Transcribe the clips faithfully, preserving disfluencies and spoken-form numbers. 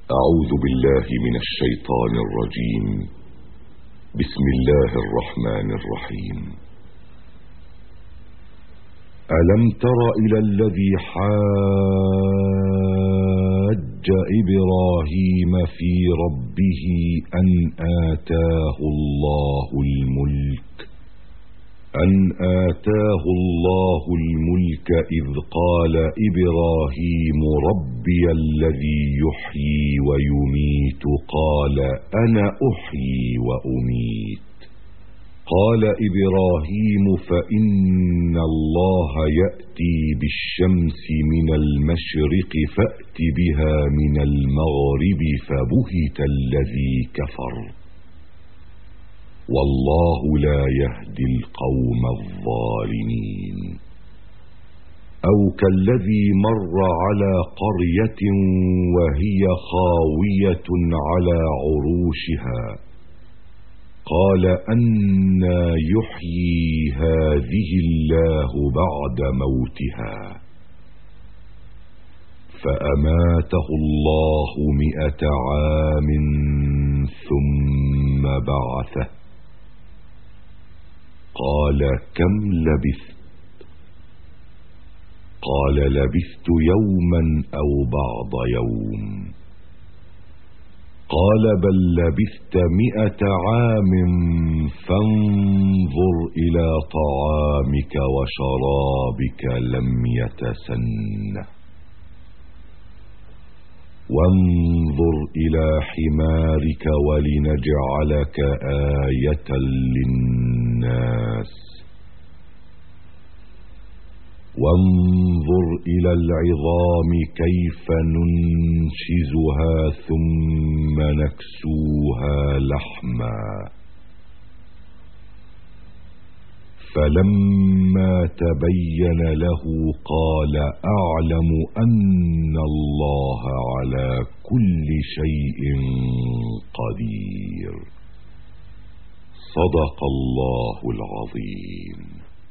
أعوذ بالله من الشيطان الرجيم. بسم الله الرحمن الرحيم. ألم تر إلى الذي حاج إبراهيم في ربه أن آتاه الله الملك أن آتاه الله الملك إذ قال إبراهيم ربي الذي يحيي ويميت قال أنا أحيي وأميت قال إبراهيم فإن الله يأتي بالشمس من المشرق فأت بها من المغرب فبهت الذي كفر والله لا يهدي القوم الظالمين. أو كالذي مر على قرية وهي خاوية على عروشها قال أنى يحيي هذه الله بعد موتها فأماته الله مئة عام ثم بعثه قال كم لبثت قال لبثت يوما أو بعض يوم قال بل لبثت مئة عام فانظر إلى طعامك وشرابك لم يتسنه وانظر إلى حمارك ولنجعلك آية للناس وانظر إلى العظام كيف ننشزها ثم نكسوها لحما فلما تبين له قال أعلم أن الله على كل شيء قدير. صدق الله العظيم.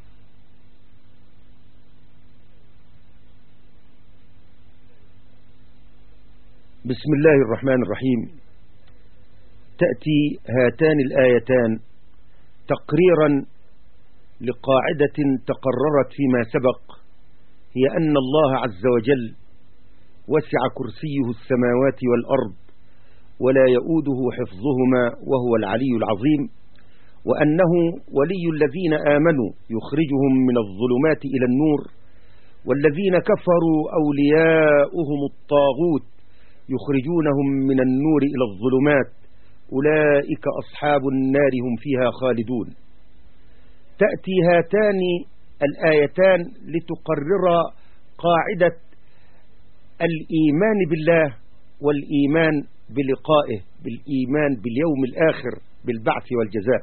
بسم الله الرحمن الرحيم. تأتي هاتان الآيتان تقريرا لقاعدة تقررت فيما سبق، هي أن الله عز وجل وسع كرسيه السماوات والأرض ولا يؤوده حفظهما وهو العلي العظيم، وأنه ولي الذين آمنوا يخرجهم من الظلمات إلى النور، والذين كفروا أولياؤهم الطاغوت يخرجونهم من النور إلى الظلمات، أولئك أصحاب النار هم فيها خالدون. تأتي هاتان الآيتان لتقرر قاعدة الإيمان بالله والإيمان بلقائه، بالإيمان باليوم الآخر، بالبعث والجزاء،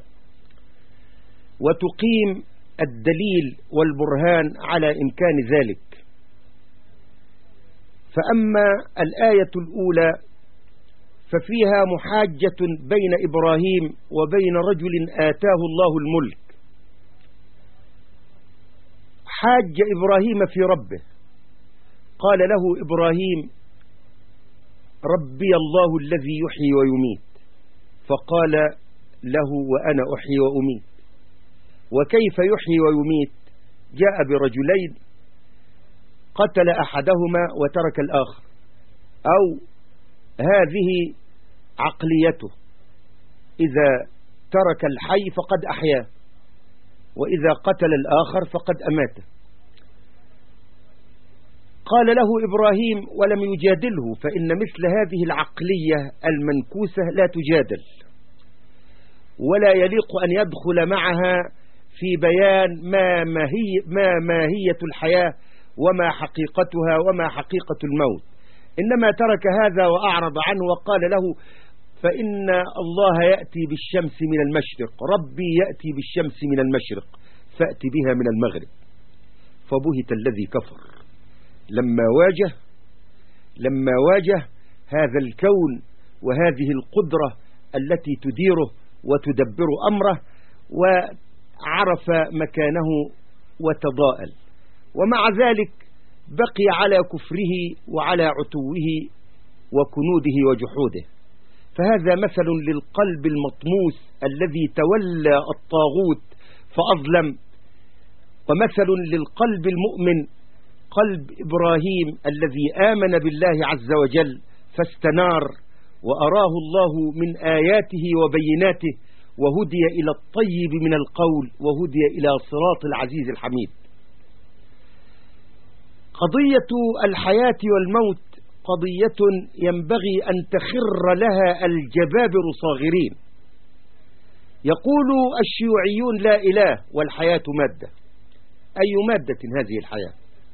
وتقيم الدليل والبرهان على إمكان ذلك. فأما الآية الأولى ففيها محاجة بين إبراهيم وبين رجل آتاه الله الملك. حاج إبراهيم في ربه، قال له إبراهيم ربي الله الذي يحيي ويميت، فقال له وأنا أحيي وأميت. وكيف يحيي ويميت؟ جاء برجلين قتل أحدهما وترك الآخر، أو هذه عقليته، إذا ترك الحي فقد أحياه، وإذا قتل الآخر فقد أماته. قال له إبراهيم ولم يجادله، فإن مثل هذه العقلية المنكوسة لا تجادل، ولا يليق أن يدخل معها في بيان ما ماهية, ما ماهية الحياة وما حقيقتها وما حقيقة الموت. إنما ترك هذا وأعرض عنه وقال له فإن الله يأتي بالشمس من المشرق، ربي يأتي بالشمس من المشرق فأت بها من المغرب. فبهت الذي كفر لما واجه لما واجه هذا الكون وهذه القدرة التي تديره وتدبر أمره، وعرف مكانه وتضاءل، ومع ذلك بقي على كفره وعلى عتوه وكنوده وجحوده. فهذا مثل للقلب المطموس الذي تولى الطاغوت فأظلم، ومثل للقلب المؤمن قلب إبراهيم الذي آمن بالله عز وجل فاستنار وأراه الله من آياته وبيناته، وهدي إلى الطيب من القول، وهدي إلى صراط العزيز الحميد. قضية الحياة والموت قضية ينبغي أن تخر لها الجبابر صاغرين. يقول الشيوعيون لا إله والحياة مادة. أي مادة هذه الحياة؟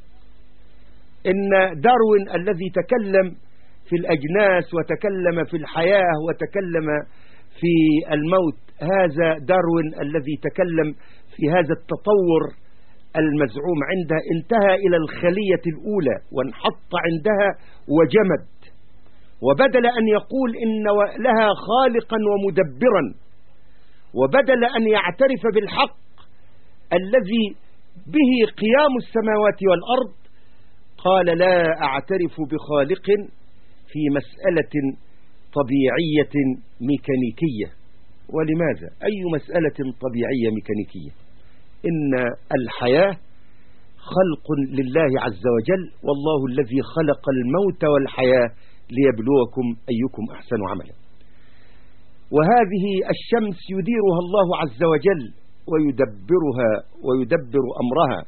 إن داروين الذي تكلم في الأجناس وتكلم في الحياة وتكلم في الموت، هذا داروين الذي تكلم في هذا التطور المزعوم عنده انتهى إلى الخلية الأولى وانحط عندها وجمد، وبدل أن يقول إن لها خالقا ومدبرا، وبدل أن يعترف بالحق الذي به قيام السماوات والأرض، قال لا أعترف بخالق في مسألة طبيعية ميكانيكية. ولماذا؟ أي مسألة طبيعية ميكانيكية؟ إن الحياة خلق لله عز وجل، والله الذي خلق الموت والحياة ليبلوكم أيكم أحسن عملا. وهذه الشمس يديرها الله عز وجل ويدبرها ويدبر أمرها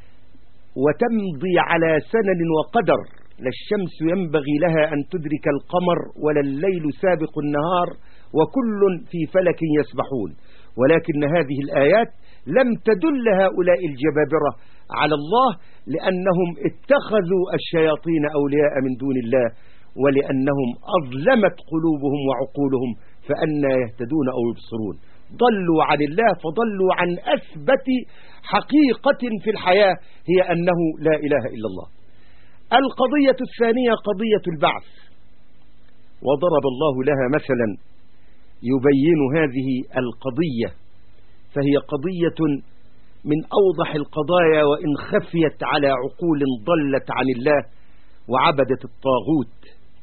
وتمضي على سنن وقدر. لا الشمس ينبغي لها أن تدرك القمر ولا الليل سابق النهار، وكل في فلك يسبحون. ولكن هذه الآيات لم تدل هؤلاء الجبابرة على الله، لأنهم اتخذوا الشياطين أولياء من دون الله، ولأنهم أظلمت قلوبهم وعقولهم فأنا يهتدون أو يبصرون. ضلوا عن الله، فضلوا عن أثبت حقيقة في الحياة هي أنه لا إله إلا الله. القضية الثانية قضية البعث، وضرب الله لها مثلا يبين هذه القضية، فهي قضية من أوضح القضايا، وإن خفيت على عقول ضلت عن الله وعبدت الطاغوت.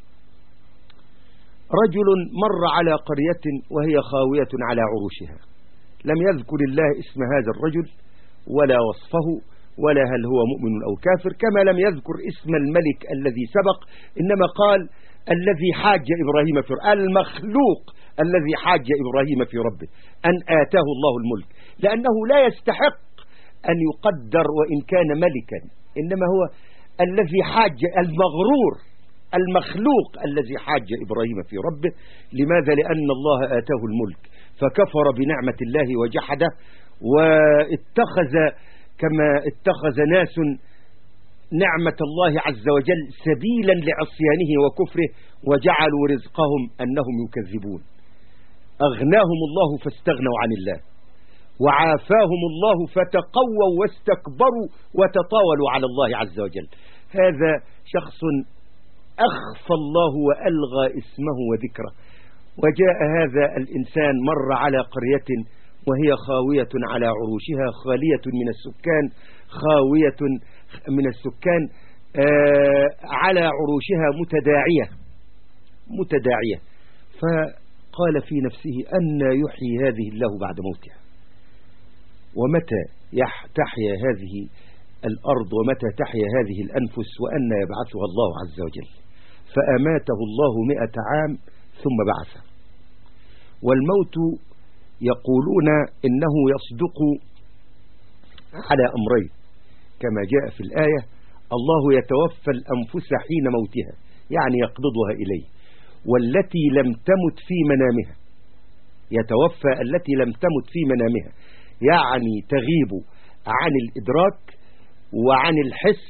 رجل مر على قرية وهي خاوية على عروشها، لم يذكر الله اسم هذا الرجل ولا وصفه ولا هل هو مؤمن أو كافر، كما لم يذكر اسم الملك الذي سبق، إنما قال الذي حاج إبراهيم في ربه، المخلوق الذي حاج إبراهيم في ربه أن آتاه الله الملك، لأنه لا يستحق أن يقدر وإن كان ملكا، إنما هو الذي حاج، المغرور المخلوق الذي حاج إبراهيم في ربه. لماذا؟ لأن الله آتاه الملك فكفر بنعمة الله وجحده، واتخذ كما اتخذ ناس نعمة الله عز وجل سبيلا لعصيانه وكفره، وجعلوا رزقهم أنهم يكذبون. أغناهم الله فاستغنوا عن الله، وعافاهم الله فتقووا واستكبروا وتطاولوا على الله عز وجل. هذا شخص أخفى الله وألغى اسمه وذكره. وجاء هذا الإنسان مر على قرية وهي خاوية على عروشها، خالية من السكان، خاوية من السكان آه على عروشها متداعية متداعية فقال في نفسه أن يحيي هذه الله بعد موتها، ومتى تحيا هذه الأرض ومتى تحيا هذه الأنفس، وأن يبعثها الله عز وجل. فأماته الله مئة عام ثم بعثه. والموت يقولون إنه يصدق على أمرين كما جاء في الآية: الله يتوفى الأنفس حين موتها، يعني يقبضها إليه، والتي لم تمت في منامها. يتوفى التي لم تمت في منامها، يعني تغيب عن الإدراك وعن الحس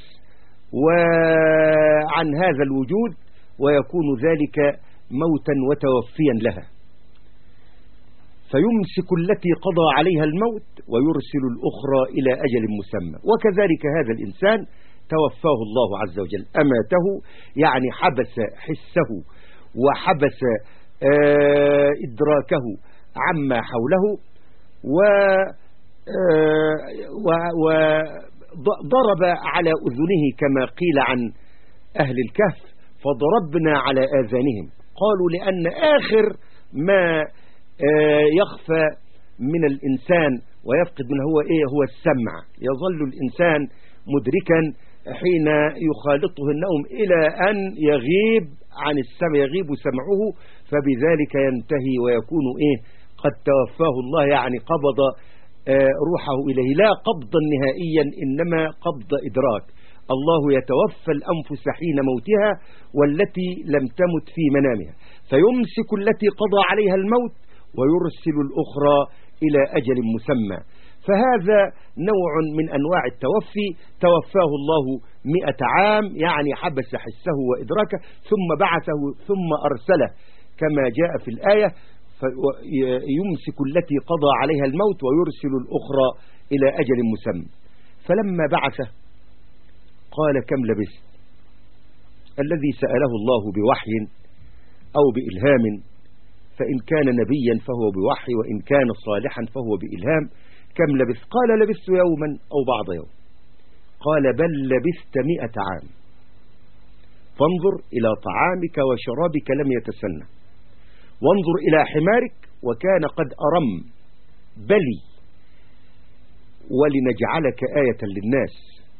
وعن هذا الوجود، ويكون ذلك موتا وتوفيا لها، فيمسك التي قضى عليها الموت ويرسل الأخرى إلى أجل مسمى. وكذلك هذا الإنسان توفاه الله عز وجل، أماته يعني حبس حسه وحبس آه إدراكه عما حوله، وضرب على أذنه كما قيل عن أهل الكهف، فضربنا على آذانهم. قالوا لأن آخر ما يخفى من الإنسان ويفقد من هو إيه هو السمع. يظل الإنسان مدركا حين يخالطه النوم إلى أن يغيب عن السمع، يغيب سمعه، فبذلك ينتهي ويكون إيه قد توفاه الله، يعني قبض روحه إليه، لا قبضا نهائيا إنما قبض إدراك. الله يتوفى الأنفس حين موتها والتي لم تمت في منامها، فيمسك التي قضى عليها الموت ويرسل الأخرى إلى أجل مسمى. فهذا نوع من أنواع التوفي، توفاه الله مئة عام، يعني حبس حسه وإدراكه ثم بعثه ثم أرسله كما جاء في الآية، فيمسك التي قضى عليها الموت ويرسل الأخرى إلى أجل مسمى. فلما بعثه قال كم لبثت؟ الذي سأله الله بوحي أو بإلهام، فإن كان نبيا فهو بوحي وإن كان صالحا فهو بإلهام. كم لبثت؟ قال لبثت يوما أو بعض يوم. قال بل لبثت مئة عام، فانظر إلى طعامك وشرابك لم يتسنى، وانظر إلى حمارك وكان قد أرم بلي، ولنجعلك آية للناس.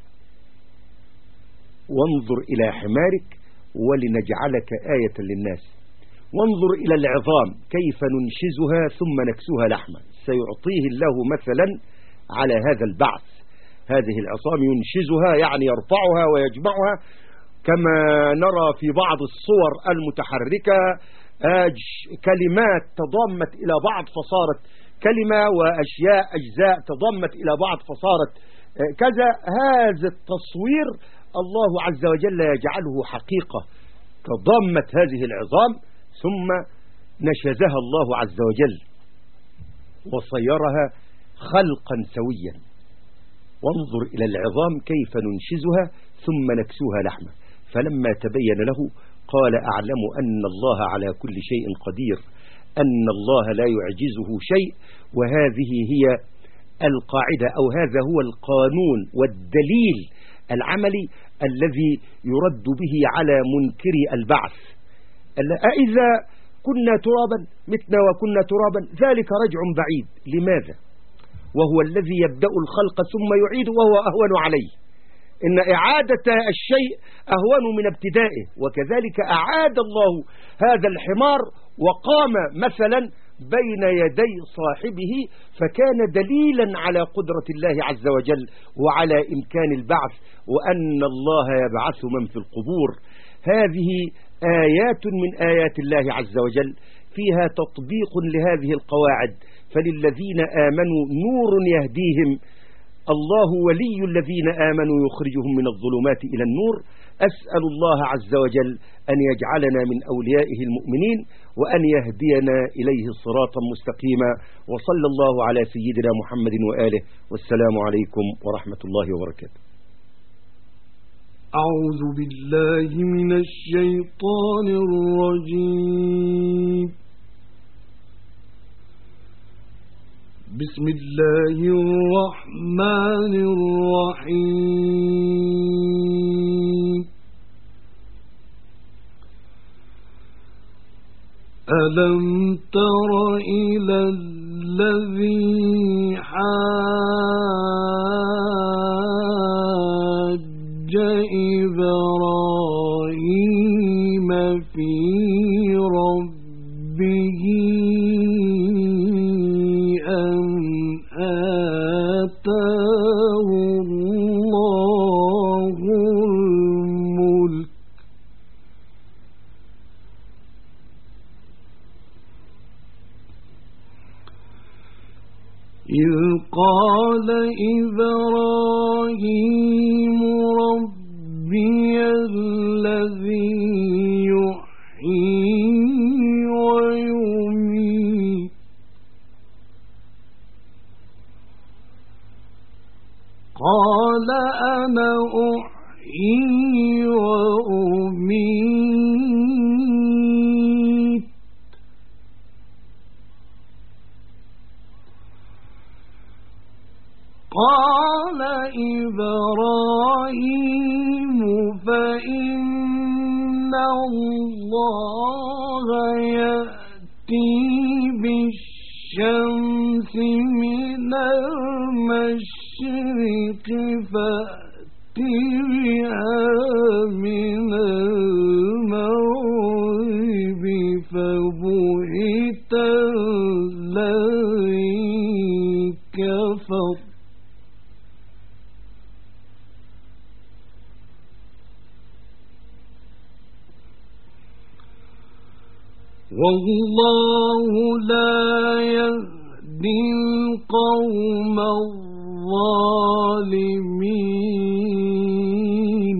وانظر إلى حمارك ولنجعلك آية للناس، وانظر إلى العظام كيف ننشزها ثم نكسوها لحما. سيعطيه الله مثلا على هذا البعث. هذه العظام ينشزها يعني يرفعها ويجمعها كما نرى في بعض الصور المتحركة، كلمات تضمت إلى بعض فصارت كلمة، وأشياء أجزاء تضمت إلى بعض فصارت كذا. هذا التصوير الله عز وجل يجعله حقيقة، تضمت هذه العظام ثم نشزها الله عز وجل وصيرها خلقا سويا. وانظر إلى العظام كيف ننشزها ثم نكسوها لحمة. فلما تبين له قال أعلم أن الله على كل شيء قدير، أن الله لا يعجزه شيء. وهذه هي القاعدة أو هذا هو القانون والدليل العملي الذي يرد به على منكري البعث. أإذا كنا ترابا متنا وكنا ترابا ذلك رجع بعيد. لماذا؟ وهو الذي يبدأ الخلق ثم يعيد وهو أهون عليه. إن إعادة الشيء أهون من ابتدائه. وكذلك أعاد الله هذا الحمار وقام مثلا بين يدي صاحبه، فكان دليلا على قدرة الله عز وجل وعلى إمكان البعث، وأن الله يبعث من في القبور. هذه آيات من آيات الله عز وجل فيها تطبيق لهذه القواعد. فللذين آمنوا نور يهديهم، الله ولي الذين آمنوا يخرجهم من الظلمات إلى النور. أسأل الله عز وجل أن يجعلنا من أوليائه المؤمنين وأن يهدينا إليه صراطا مستقيما. وصلى الله على سيدنا محمد وآله، والسلام عليكم ورحمة الله وبركاته. أعوذ بالله من الشيطان الرجيم. بسم الله الرحمن الرحيم. ألم تر إلى الذي حاج إبراهيم في ربه أن آتاه الله الملك إذ قال إبراهيم ربي الذي يحيي ويميت قال أنا أحيي وأميت قال إبراهيم فإن الله يأتي بالشمس من المشرق فأت بها من المغرب فبهت الذي كفر والله لا يهدي القوم الظالمين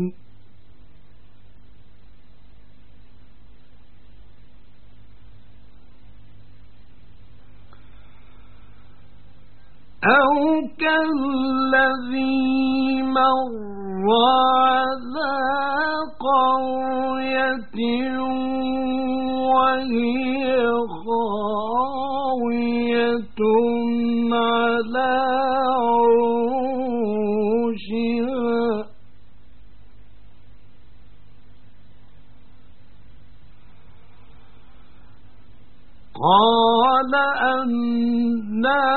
أو كالذي مر على قرية وهي خاوية على عروشها قال أنى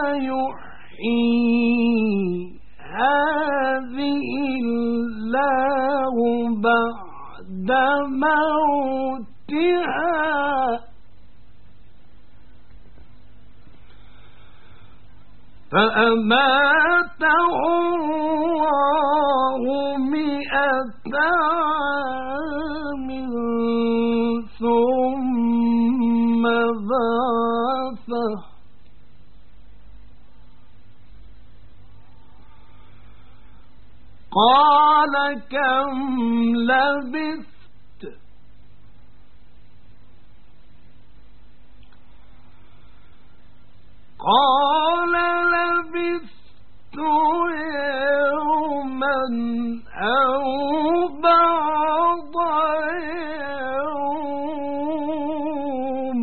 يحيي هذه الله بعد موتها فأماته الله مئة عام ثم بعثه قال كم لبثت قال لبثت يوما أو بعض يوم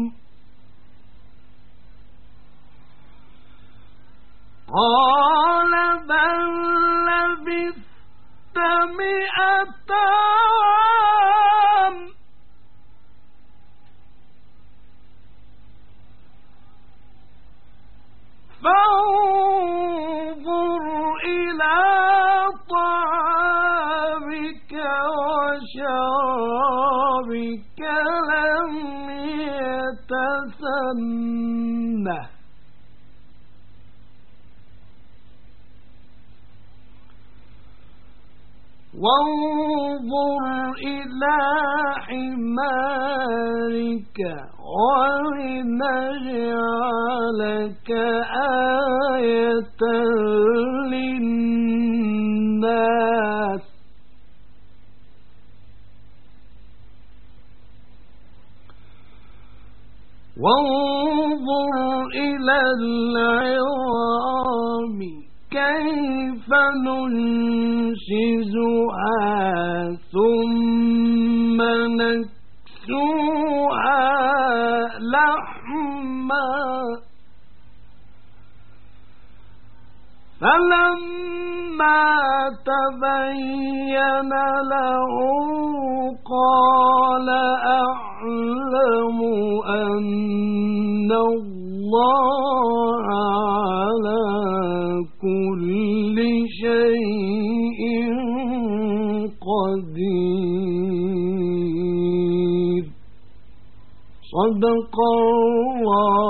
قال بل لبثت مئة عام فانظر إلى طعامك وشرابك لم يتسنه وانظر إلى حمارك ولنجعلك آية للناس وانظر إلى العظام كيف ننشزها ثم نكسوها لحما فلما تبين له قال أعلم أن الله على كل شيء قدير. صدق الله